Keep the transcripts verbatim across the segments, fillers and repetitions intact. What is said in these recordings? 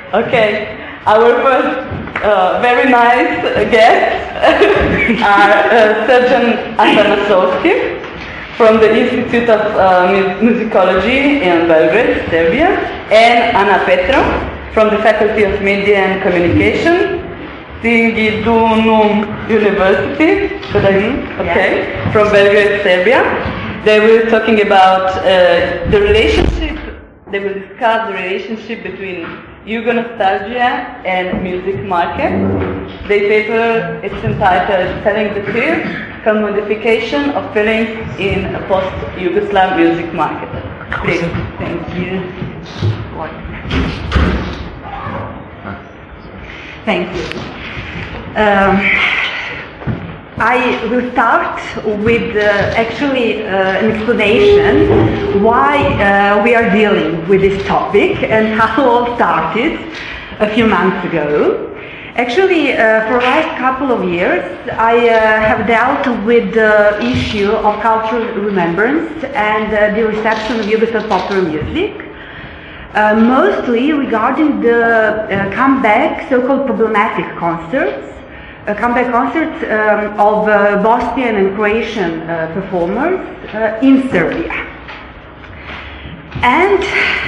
Okay, our first uh, very nice guests are uh, Sergeant Atanasovsky from the Institute of uh, Musicology in Belgrade, Serbia, and Ana Petrov from the Faculty of Media and Communication, Tingidunum University, okay, yeah. From Belgrade, Serbia. They were talking about uh, the relationship, they will discuss the relationship between Yugo nostalgia and music market. Their paper is entitled Telling the Truth, Commodification of Feelings in a Post-Yugoslav Music Market. Please, thank you. Thank you. Um, I will start with uh, actually uh, an explanation why uh, we are dealing with this topic and how it all started a few months ago. Actually, uh, for the last couple of years, I uh, have dealt with the issue of cultural remembrance and uh, the reception of Yugoslav popular music. Uh, mostly regarding the uh, comeback, so-called problematic concerts, uh, comeback concerts um, of uh, Bosnian and Croatian uh, performers uh, in Serbia. And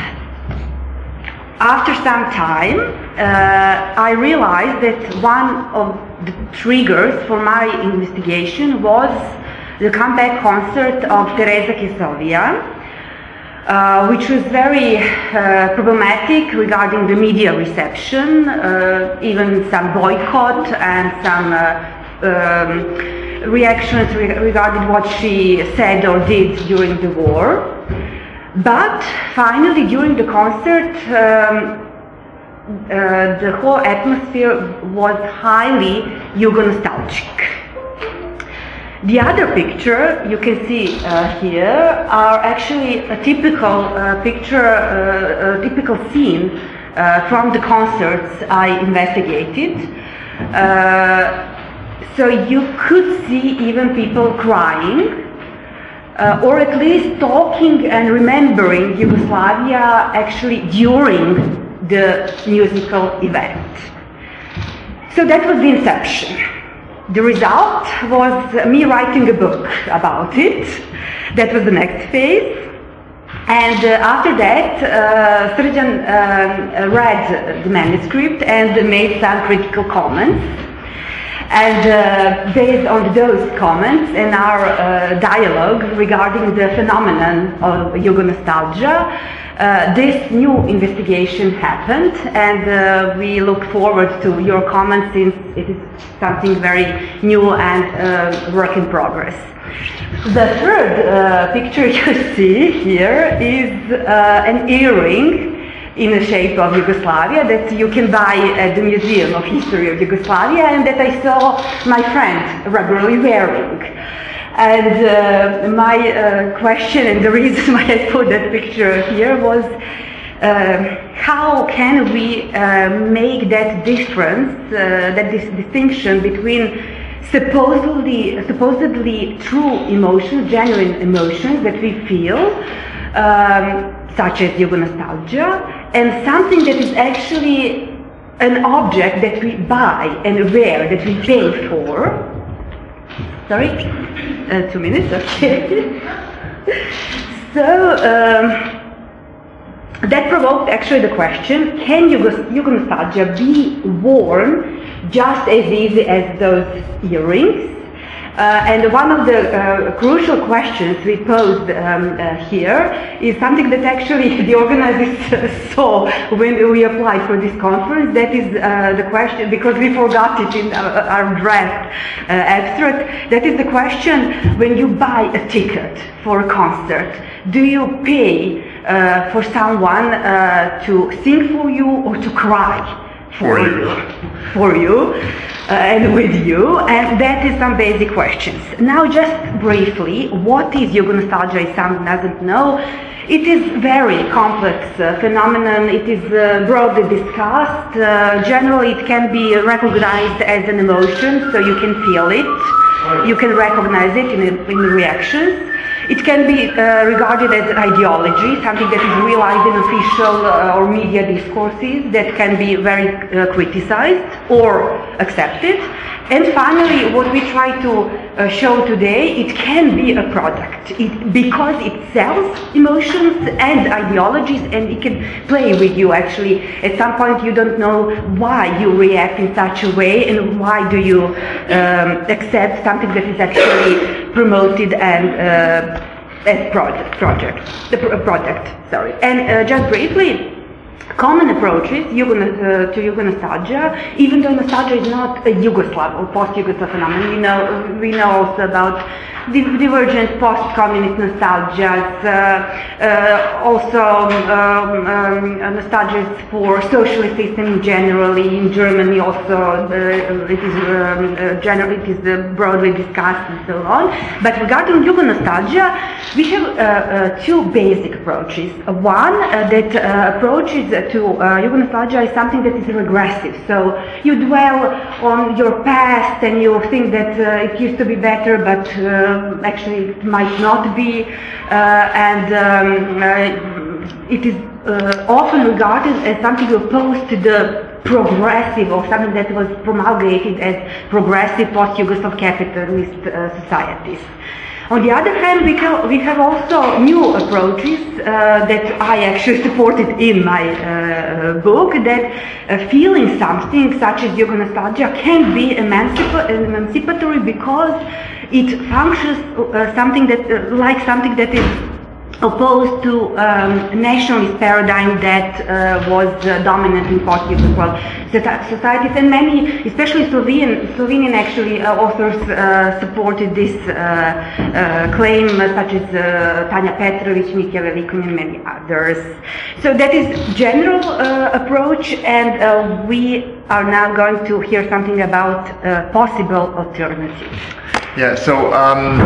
after some time, uh, I realized that one of the triggers for my investigation was the comeback concert of Teresa Kesovia, Uh, which was very uh, problematic regarding the media reception, uh, even some boycott and some uh, um, reactions re regarding what she said or did during the war. But finally, during the concert, um, uh, the whole atmosphere was highly Yugo-nostalgic. The other picture you can see uh, here are actually a typical uh, picture, uh, a typical scene uh, from the concerts I investigated. Uh, so you could see even people crying, uh, or at least talking and remembering Yugoslavia actually during the musical event. So that was the inception. The result was me writing a book about it. That was the next phase. And uh, after that, uh, Srđan uh, read the manuscript and made some critical comments. And uh, based on those comments and our uh, dialogue regarding the phenomenon of Yugo-nostalgia, Uh, this new investigation happened, and uh, we look forward to your comments since it is something very new and uh, work in progress. The third uh, picture you see here is uh, an earring in the shape of Yugoslavia that you can buy at the Museum of History of Yugoslavia and that I saw my friend regularly wearing. And uh, my uh, question and the reason why I put that picture here was uh, how can we uh, make that difference, uh, that this distinction between supposedly, supposedly true emotions, genuine emotions that we feel, um, such as Yugo-nostalgia, and something that is actually an object that we buy and wear, that we pay for. Sorry? Uh, two minutes, okay. So, um, that provoked actually the question, can Yugo-nostalgia be worn just as easy as those earrings? Uh, and one of the uh, crucial questions we posed um, uh, here is something that actually the organizers saw when we applied for this conference. That is uh, the question, because we forgot it in our, our draft uh, abstract. That is the question, when you buy a ticket for a concert, do you pay uh, for someone uh, to sing for you or to cry for you? For you. Uh, and with you, and that is some basic questions. Now, just briefly, what is Yugo-nostalgia if someone doesn't know? It is very complex uh, phenomenon. It is uh, broadly discussed. Uh, generally, it can be recognized as an emotion, so you can feel it. You can recognize it in, in the reactions. It can be uh, regarded as an ideology, something that is realized in official uh, or media discourses that can be very uh, criticized or accepted. And finally, what we try to uh, show today, it can be a product it, because it sells emotions and ideologies, and it can play with you actually. At some point you don't know why you react in such a way and why do you um, accept something that is actually promoted and uh, as project, project, the pro- product, sorry. And uh, just briefly, common approaches Yugo, uh, to Yugo nostalgia, even though nostalgia is not a Yugoslav or post-Yugoslav phenomenon. We know, we know also about divergent post-communist nostalgias, uh, uh, also um, um, nostalgias for socialist systems generally. In Germany also uh, it is um, uh, generally it is uh, broadly discussed and so on. But regarding Yugo nostalgia, we have uh, uh, two basic approaches. One uh, that uh, approaches to uh, Yugo nostalgia is something that is regressive. So you dwell on your past and you think that uh, it used to be better, but uh, actually it might not be, uh, and um, uh, it is uh, often regarded as something opposed to the progressive, or something that was promulgated as progressive post-Yugoslav capitalist uh, societies. On the other hand, we have, we have also new approaches uh, that I actually supported in my uh, book, that uh, feeling something such as Yugo nostalgia can be emancipa- emancipatory because it functions uh, something that uh, like something that is opposed to um, nationalist paradigm that uh, was uh, dominant in post-Yugoslav societies, and many, especially Slovenian, Slovenian actually uh, authors uh, supported this uh, uh, claim, uh, such as uh, Tanja Petrović, Mitja Velikonin, and many others. So that is general uh, approach, and uh, we are now going to hear something about uh, possible alternatives. Yeah, so um,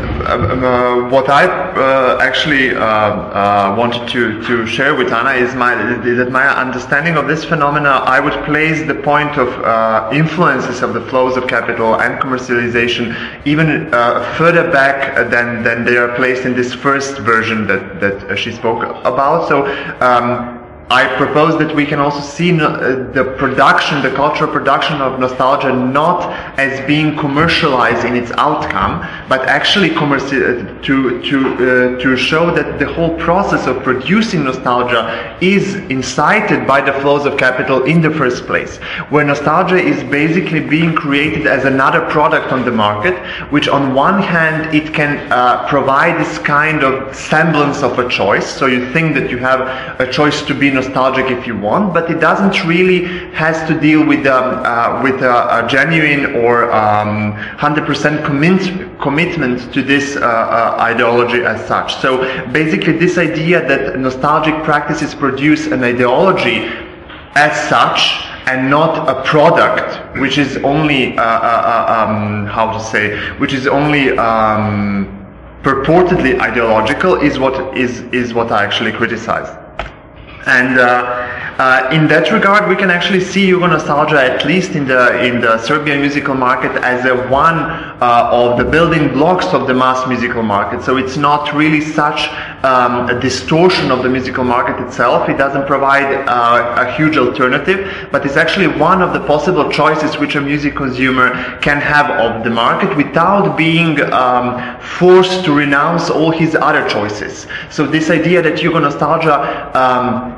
uh, what I uh, actually uh, uh, wanted to, to share with Anna is, my, is that my understanding of this phenomena, I would place the point of uh, influences of the flows of capital and commercialization even uh, further back than, than they are placed in this first version that, that she spoke about. So. Um, I propose that we can also see the production, the cultural production of nostalgia not as being commercialized in its outcome, but actually commerci- to to uh, to show that the whole process of producing nostalgia is incited by the flows of capital in the first place, where nostalgia is basically being created as another product on the market, which on one hand it can uh, provide this kind of semblance of a choice. So you think that you have a choice to be nostalgic if you want, but it doesn't really has to deal with um, uh, with a, a genuine or um, one hundred percent commit, commitment to this uh, uh, ideology as such. So basically this idea that nostalgic practices produce an ideology as such and not a product which is only uh, uh, um, how to say which is only um, purportedly ideological is what is is what I actually criticize. And uh, uh, in that regard, we can actually see Yugo nostalgia, at least in the in the Serbian musical market, as a one uh, of the building blocks of the mass musical market. So it's not really such um, a distortion of the musical market itself. It doesn't provide uh, a huge alternative, but it's actually one of the possible choices which a music consumer can have of the market without being um, forced to renounce all his other choices. So this idea that Yugo nostalgia um,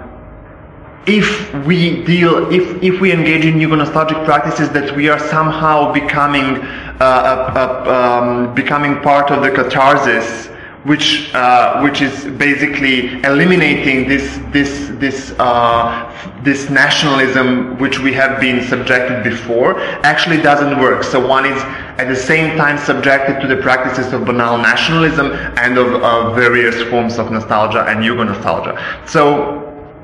if we deal, if, if we engage in Yugo nostalgic practices, that we are somehow becoming uh, uh, uh, um, becoming part of the catharsis, which uh, which is basically eliminating this this this uh, this nationalism which we have been subjected before, actually doesn't work. So one is at the same time subjected to the practices of banal nationalism and of, of various forms of nostalgia and Yugo nostalgia. So.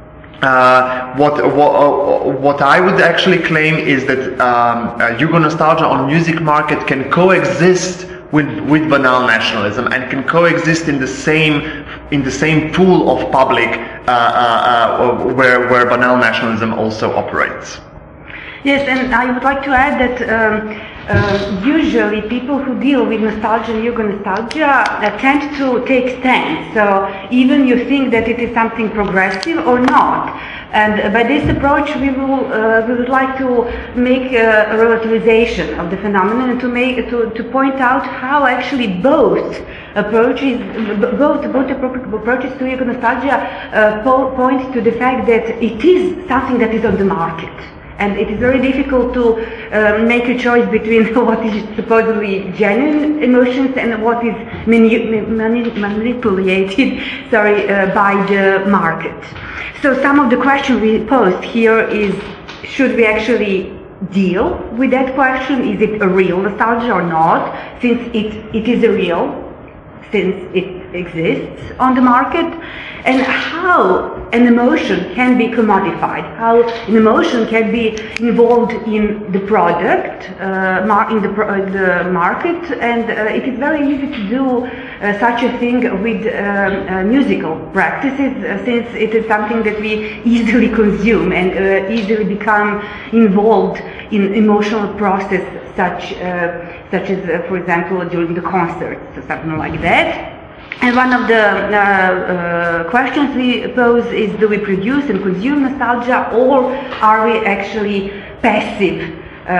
Uh, what, what, uh, what I would actually claim is that um, uh, Yugo nostalgia on music market can coexist with, with banal nationalism and can coexist in the same in the same pool of public uh, uh, uh, where, where banal nationalism also operates. Yes, and I would like to add that um, uh, usually people who deal with nostalgia and Yugo nostalgia uh, tend to take stands. So even you think that it is something progressive or not. And by this approach, we will uh, we would like to make a, a relativization of the phenomenon and to make to, to point out how actually both approaches, both both approaches to Yugo nostalgia uh, po point to the fact that it is something that is on the market. And it is very difficult to uh, make a choice between what is supposedly genuine emotions and what is mani mani manipulated sorry, uh, by the market. So some of the questions we posed here is, should we actually deal with that question? Is it a real nostalgia or not? Since it, it is a real, since it exists on the market, and how an emotion can be commodified, how an emotion can be involved in the product, uh, mar in the, pro uh, the market, and uh, it is very easy to do uh, such a thing with um, uh, musical practices, uh, since it is something that we easily consume and uh, easily become involved in emotional process, such uh, such as, uh, for example, during the concerts, or something like that. And one of the uh, uh, questions we pose is, do we produce and consume nostalgia, or are we actually passive uh, uh,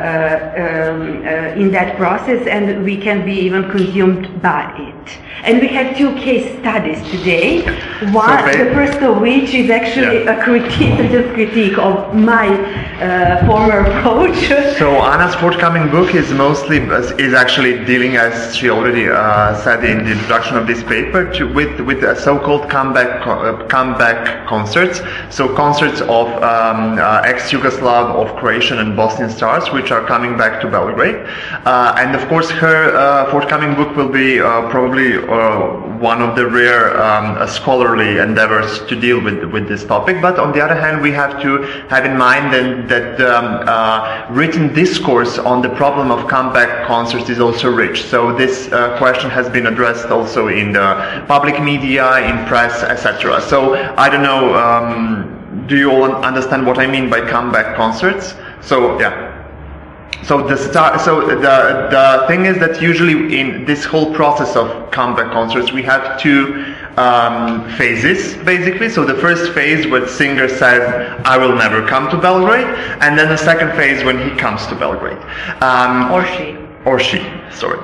um, uh, in that process, and we can be even consumed by it? And we have two case studies today. One, so the first of which is actually yeah. a critique, just critique of my uh, former approach. So Anna's forthcoming book is mostly is actually dealing, as she already uh, said in the introduction of this paper, to, with with a so-called comeback uh, comeback concerts. So concerts of um, uh, ex-Yugoslav, of Croatian and Bosnian stars, which are coming back to Belgrade. Uh, and of course, her uh, forthcoming book will be uh, probably Uh, one of the rare um, uh, scholarly endeavors to deal with with this topic. But on the other hand, we have to have in mind then that um, uh, written discourse on the problem of comeback concerts is also rich. So this uh, question has been addressed also in the public media, in press, et cetera. So I don't know. Um, do you all understand what I mean by comeback concerts? So yeah. So the start, so the the thing is that usually in this whole process of comeback concerts we have two um, phases basically. So the first phase where the singer says, "I will never come to Belgrade," and then the second phase when he comes to Belgrade, um, or she, or she. Sorry,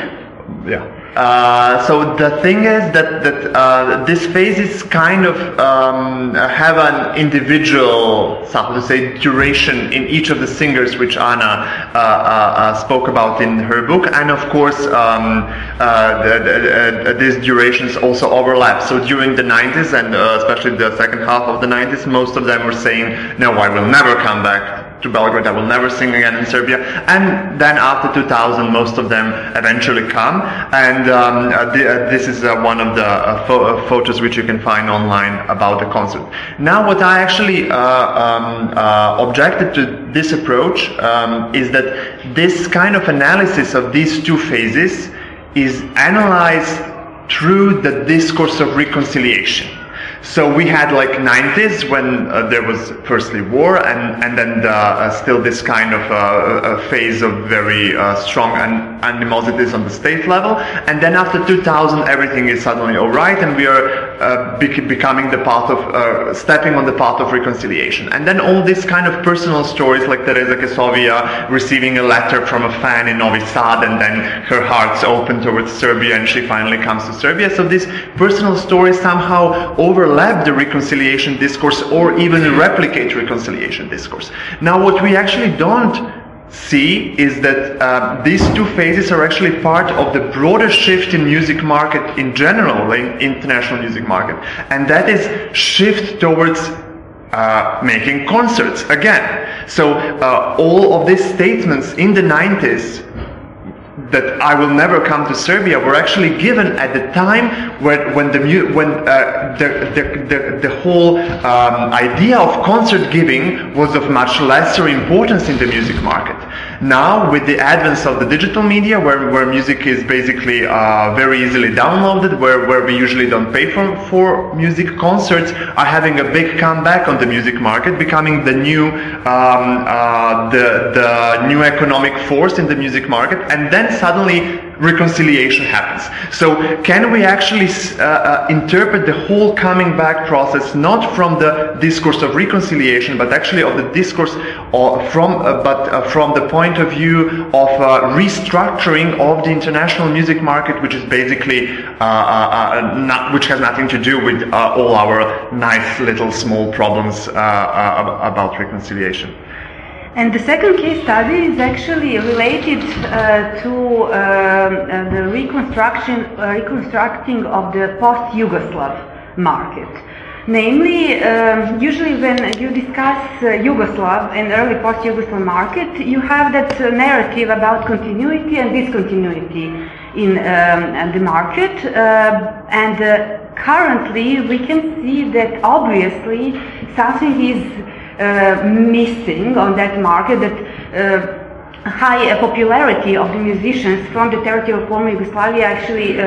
yeah. Uh, so the thing is that that uh, this phase is kind of um, have an individual, so to say, duration in each of the singers, which Anna uh, uh, spoke about in her book, and of course um, uh, the, the, uh, these durations also overlap. So during the nineties and uh, especially the second half of the nineties, most of them were saying, "No, I will never come back to Belgrade, I will never sing again in Serbia." And then after two thousand, most of them eventually come, and um, uh, the, uh, this is uh, one of the uh, pho uh, photos which you can find online about the concert. Now what I actually uh, um, uh, objected to this approach um, is that this kind of analysis of these two phases is analyzed through the discourse of reconciliation. So we had like nineties when uh, there was firstly war, and and then the, uh, still this kind of uh, a phase of very uh, strong an animosities on the state level, and then after two thousand everything is suddenly all right, and we are uh, bec becoming the path of uh, stepping on the path of reconciliation. And then all these kind of personal stories, like Teresa Kesovia receiving a letter from a fan in Novi Sad, and then her heart's open towards Serbia, and she finally comes to Serbia. So these personal stories somehow overlap the reconciliation discourse, or even replicate reconciliation discourse. Now what we actually don't see is that uh, these two phases are actually part of the broader shift in music market in general, like international music market, and that is shift towards uh, making concerts again. So uh, all of these statements in the nineties that I will never come to Serbia were actually given at the time when when the when uh, the, the the the whole um, idea of concert giving was of much lesser importance in the music market. Now, with the advance of the digital media, where, where music is basically uh, very easily downloaded, where, where we usually don't pay for, for music, concerts are having a big comeback on the music market, becoming the new um, uh, the, the new economic force in the music market, and then suddenly reconciliation happens. So can we actually uh, uh, interpret the whole coming back process not from the discourse of reconciliation, but actually of the discourse of, from uh, but uh, from the point of view of uh, restructuring of the international music market, which is basically uh, uh, uh, not, which has nothing to do with uh, all our nice little small problems uh, uh, about reconciliation. And the second case study is actually related uh, to uh, uh, the reconstruction, uh, reconstructing of the post-Yugoslav market. Namely, um, usually when you discuss uh, Yugoslav and early post-Yugoslav market, you have that uh, narrative about continuity and discontinuity in um, the market. Uh, and uh, currently, we can see that obviously something is Uh, missing on that market, that uh, high uh, popularity of the musicians from the territory of former Yugoslavia actually um, uh,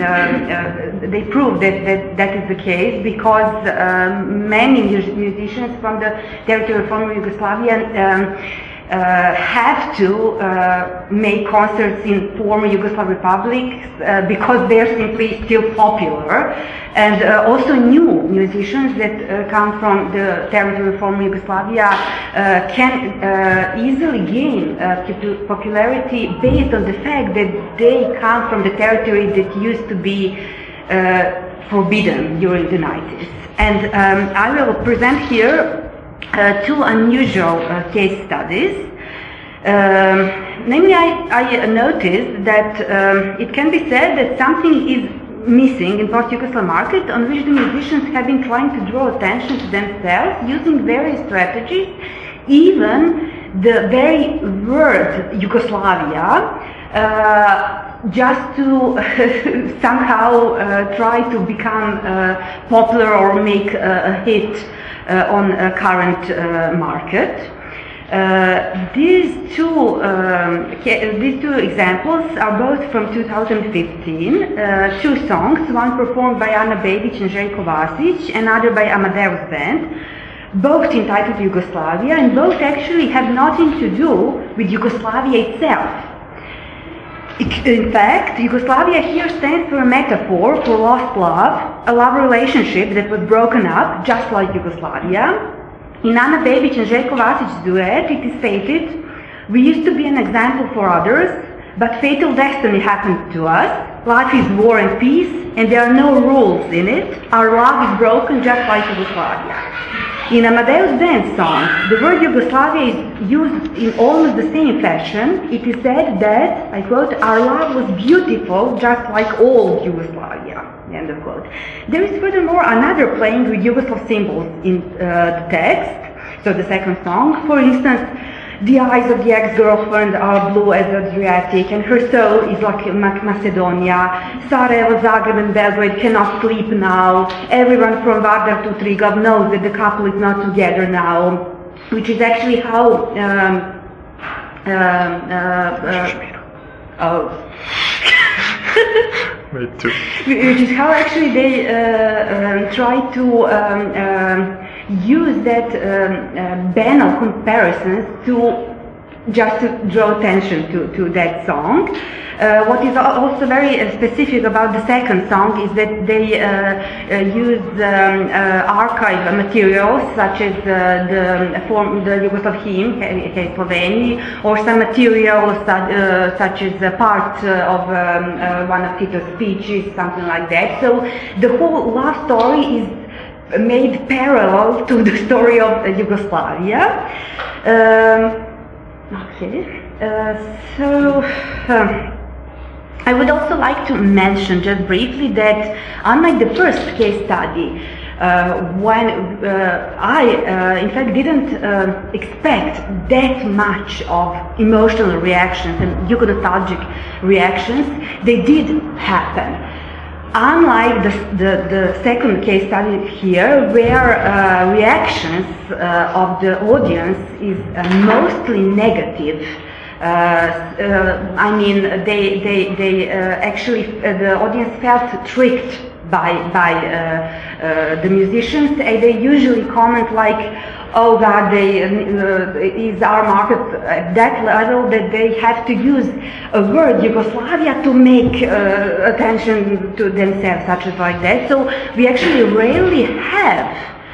uh, they prove that, that that is the case, because uh, many musicians from the territory of former Yugoslavia um, Uh, have to uh, make concerts in former Yugoslav republics uh, because they're simply still popular, and uh, also new musicians that uh, come from the territory of former Yugoslavia uh, can uh, easily gain uh, popularity based on the fact that they come from the territory that used to be uh, forbidden during the nineties. And um, I will present here Uh, two unusual uh, case studies. Um, namely, I, I noticed that um, it can be said that something is missing in post-Yugoslav market, on which the musicians have been trying to draw attention to themselves using various strategies, even the very word Yugoslavia, uh, just to somehow uh, try to become uh, popular or make uh, a hit Uh, on a current uh, market. Uh, these two um, these two examples are both from two thousand fifteen. Uh, two songs, one performed by Ana Bebic and Željko Vasić, another by Amadeus Band, both entitled Yugoslavia, and both actually have nothing to do with Yugoslavia itself. In fact, Yugoslavia here stands for a metaphor for lost love, a love relationship that was broken up, just like Yugoslavia. In Ana Bebic and Željko Vasic's duet, it is stated, "We used to be an example for others, but fatal destiny happened to us. Life is war and peace, and there are no rules in it. Our love is broken just like Yugoslavia." In Amadeus Band's song, the word Yugoslavia is used in almost the same fashion. It is said that, I quote, "Our love was beautiful, just like old Yugoslavia," end of quote. There is furthermore another playing with Yugoslav symbols in uh, the text, so the second song. For instance, "The eyes of the ex-girlfriend are blue as Adriatic, and her soul is like Macedonia. Sarajevo, Zagreb, and Belgrade cannot sleep now. Everyone from Vardar to Triglav knows that the couple is not together now," which is actually how um, um, uh, uh, oh. Me too. Which is how actually they uh, um, try to um, um, use that um, uh, banal comparisons to just to draw attention to, to that song. Uh, what is also very uh, specific about the second song is that they uh, uh, use um, uh, archive materials such as uh, the form, the Yugoslav hymn, Hej Sloveni, or some materials such, uh, such as a part uh, of um, uh, one of Tito's speeches, something like that. So the whole love story is made parallel to the story of uh, Yugoslavia. Um, okay, uh, so um, I would also like to mention just briefly that unlike the first case study, uh, when uh, I uh, in fact didn't uh, expect that much of emotional reactions and Yugo-nostalgic reactions, they did happen. Unlike the, the, the second case study here, where uh, reactions uh, of the audience is uh, mostly negative, uh, I mean, they they they uh, actually uh, the audience felt tricked by by uh, uh, the musicians, and they usually comment like, "Oh God, they uh, is our market at that level that they have to use a word Yugoslavia to make uh, attention to themselves," such as like that. So we actually rarely have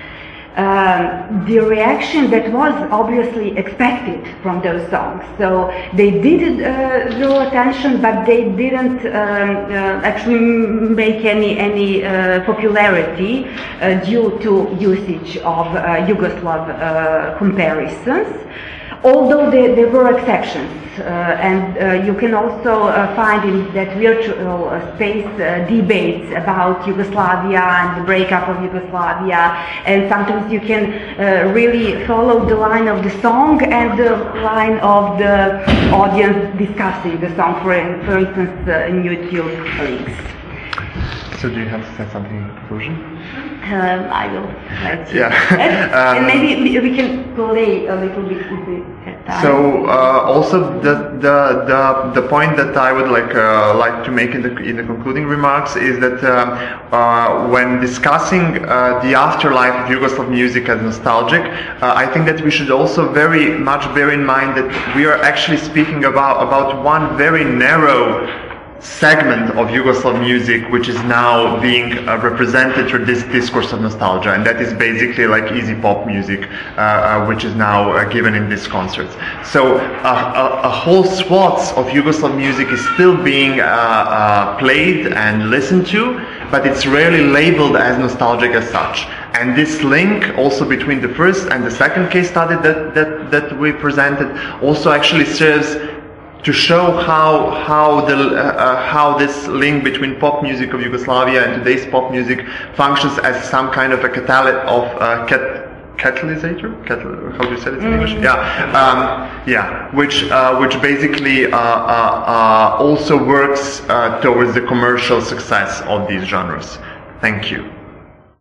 Um, the reaction that was obviously expected from those songs. So they did uh, draw attention, but they didn't um, uh, actually make any any uh, popularity uh, due to usage of uh, Yugoslav uh, comparisons. Although there, there were exceptions, uh, and uh, you can also uh, find in that virtual uh, space uh, debates about Yugoslavia and the breakup of Yugoslavia, and sometimes you can uh, really follow the line of the song and the line of the audience discussing the song, for, for instance, uh, in YouTube links. So do you have to say something in conclusion? Um, I will let you. Yeah. and, um, and maybe we can play a little bit with the time. So uh, also the, the the the point that I would like uh, like to make in the in the concluding remarks is that um, uh, when discussing uh, the afterlife of Yugoslav music as nostalgic, uh, I think that we should also very much bear in mind that we are actually speaking about about one very narrow segment of Yugoslav music which is now being uh, represented through this discourse of nostalgia, and that is basically like easy pop music uh, uh, which is now uh, given in these concerts. So uh, a, a whole swath of Yugoslav music is still being uh, uh, played and listened to, but it's rarely labeled as nostalgic as such. And this link also between the first and the second case study that, that, that we presented also actually serves to show how how the uh, uh, how this link between pop music of Yugoslavia and today's pop music functions as some kind of a catalyst of uh, cat catalysator. Catal- how do you say it in mm. English? Yeah, um, yeah, which uh, which basically uh, uh, uh, also works uh, towards the commercial success of these genres. Thank you.